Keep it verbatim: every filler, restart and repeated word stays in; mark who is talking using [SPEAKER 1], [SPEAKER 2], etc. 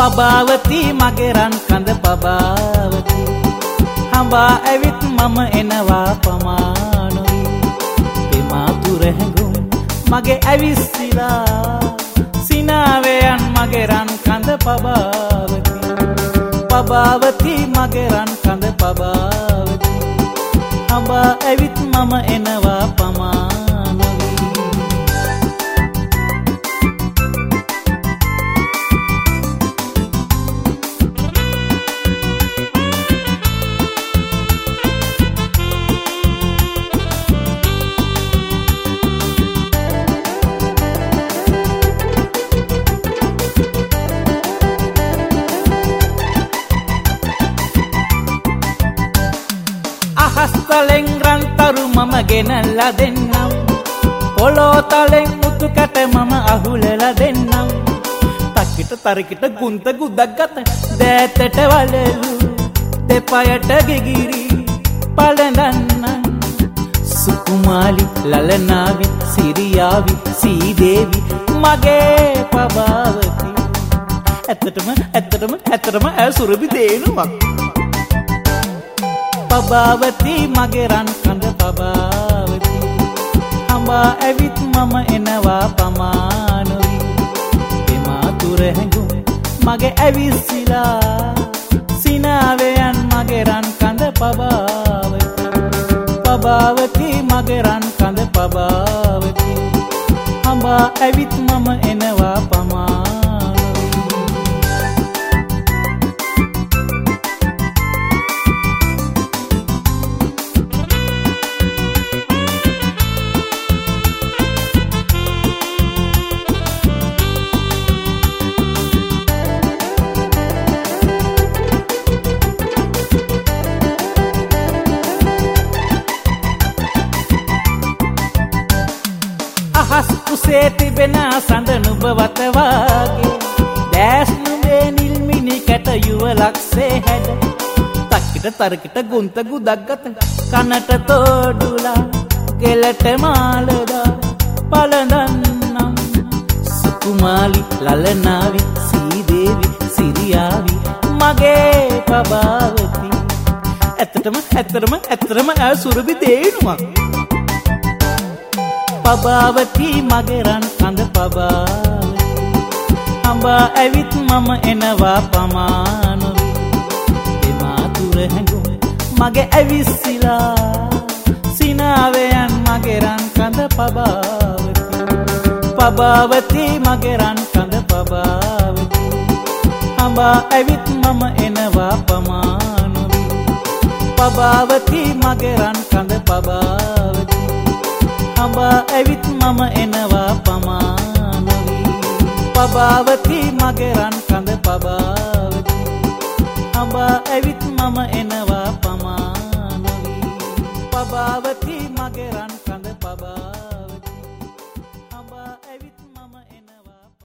[SPEAKER 1] පබාවති මගේ රන් කඳ පබාවති හඹා ඇවිත් මම එනවා පමානොවි පෙමාතුර හැඟුම් මගේ ඇවිස්සිලා සිනාවයන් මගේ රන් කඳ පබාවති පබාවති මගේ රන් කඳ පබාවති හඹා ඇවිත් මම එනවා පමානොවි අහස්තලෙන් රන්තරු මම ගෙනල්ලා දෙන්නම් පොළොතලෙන් මුතු කැට මම අහුලලා දෙන්නම් තක්කිට තරකිට ගුන්ත ගුදක් ගත දෑතට වලලු දෙපයට ගෙගිරි පළඳන්නම් සුකුමාලි ලලනාවි සිරියාවි සීදේවි මගේ පබාවති ඇත්තටම ඇත්තටම ඇත්තටම ඇ සුරබි දේනුවක් පබාවති මගේ රන් කඳ පබාවති හඹා ඇවිත් මම එනවා පමානොවි පෙමාතුර හැඟුම් මගේ ඇවිස්සිලා සිනාවයන් මගේ රන් කඳ පබාවති පබාවති මගේ රන් කඳ පබාවති හඹා ඇවිත් මම එනවා පමානොවි අහස් කුසේ තිබෙන සඳ නුඹ වත වාගේ දැස් නුඹේ නිල්මිනි කැට යුවලක්සේ හැඩ තක්කිට තරකිට ගුන්ත ගුදක් ගත කනට තෝඩුලා ගෙලට මාලදා පළඳන්නම් සුකුමාලි ලලනාවි සීදේවි සිරියාවි මගේ පබාවති ඇත්තටම ඇත්තටම ඇත්තටම ඈ සුරබි දේනුවක් පබාවති මගේ රන් කඳ පබාවති හඹා ඇවිත් මම එනවා පමානොවි පෙමාතුර හැඟුම් මගේ ඇවිස්සිලා සිනාවයන් මගේ රන් කඳ පබාවති පබාවති මගේ රන් කඳ පබාවති හඹා ඇවිත් මම එනවා පමානොවි පබාවති මගේ රන් කඳ පබාවති හඹා ඇවිත් මම එනවා පමානොවි පබාවති මගේ